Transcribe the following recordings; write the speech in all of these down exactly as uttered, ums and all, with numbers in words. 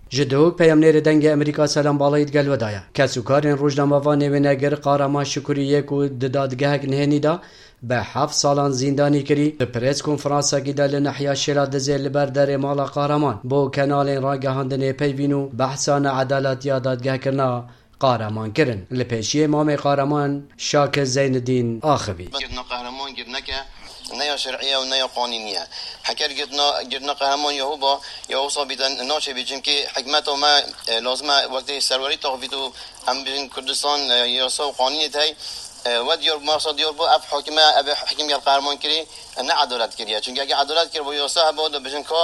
جدوک پیامنیر دنگ امریکا سلام بالایت گل ودایا کسوکارین روزنامه‌وان وینگر قهرمان شکریه کو دادگاه نهنیدا به هفت سالان زندانی کری. پرس کنفرانسا کی دل نحیا شلا دزل بر در مال قهرمان بو کانال راگهاندن پیوینو بحثان عدالت یا دادگاه کرنا قهرمان کرن. لپیشی امام قهرمان شاک زین الدین آخوی گرنا قهرمان گرنا که نیا شرعیه و نیا قانونیه حکر گرنا گرنا قهرمان یهو با یهو صابیدن ناشه بیچیم که حکمت و ما لازمه وقتی سروری تاخویدو هم بین کردستان یاسا و قانونی تای و دیار مارسا دیار با اف حکمه اب حکم گل قهرمان کری نه عدالت کریه چون اگه عدالت کر با یاسا بود بجن که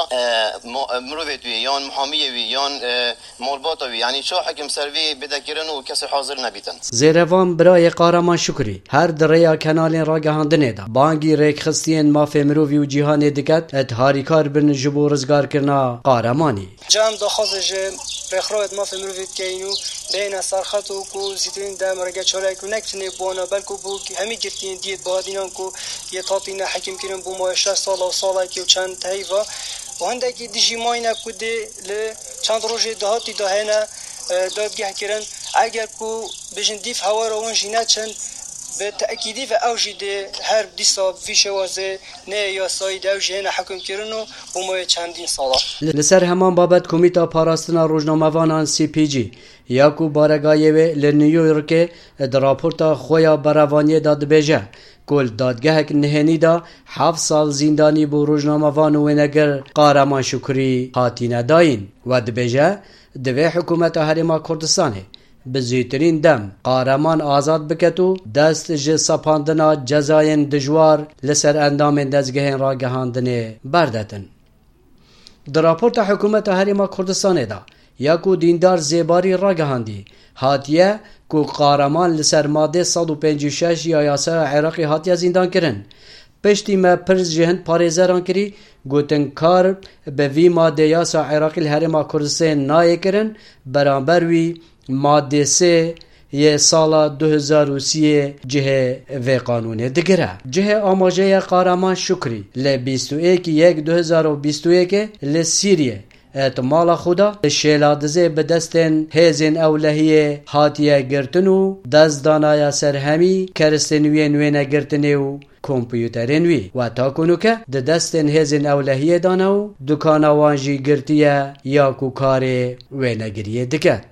مروت وی یان محامی وی یان مالبات وی یعنی شو حکم سروی بده کرن و کسی حاضر نبیتن. زیروان برای قهرمان شکری هر دریا کانال راگهاندنه دا بانگی ریک خستین ماف مروی و جهان دکت ات هاریکار برن جبو رزگار کرنا قهرمانی. جام دخوازش بخروت ماف مروی کینو بین سرخط و کو زیتون دم رگه چالک و نکتنه بانا بلکو بو همی گرتین دیت بادینان کو یه تاطین حکم کردن بو ما شش سال و ساله که چند تایوا و هندکی دیجی ماینه کده ل چند روز دهاتی دهنه دادگاه کردن اگر کو بجن دیف هوا رو ونجینا چند به تأکیدی و اوجده هر دیسا فیش وازه نه یا ساید اوجه نه حکم کردنو بو ما چندین ساله. لسر همان بابت کمیتا پاراستنا روزنامه‌وانان سی پی جی یاکو بارگایوه لنیویورک در راپورتا خویا براوانی داد بیجه کل دادگاه نهنی دا هفت سال زندانی بو روزنامه‌وان و نگر قهرمان شکری هاتینه داین و دبیجه دوی حکومت هرما کردستانه بزیترین دم قهرمان آزاد بکتو دست ج سپاندنا جزاین دجوار لسر اندام دزگهین را گهاندنه بردتن. در راپورت حکومت هرما کردستانه دا یاکو دیندار زیباری را گهاندی هاتیه کو قهرمان لسر ماده صد و پنجاه و شش یا یاسا عراقی هاتیه زندان کرن. پشتی ما پرز جهند پارێزەران کری گوتن کار به وی ماده یاسا عراقی الهرما کردستان نایه کرن برانبر وی ماده سه یه سال دو هزار و سی جه و قانون دگره جه آماجه قهرمان شکری ل بیست و یک یک دو هزار و بیست و یک ل سیریه اعتمال خدا شیلادزه به دستن هزین اولهیه هاتیه گرتنو دست دانای سرهمی کرستنوی نوینه گرتنو کمپیوترین وی و تا کنو که د دستن هزین اولهیه دانو دکانا وانجی گرتیه یا کو کار وینگریه دکه.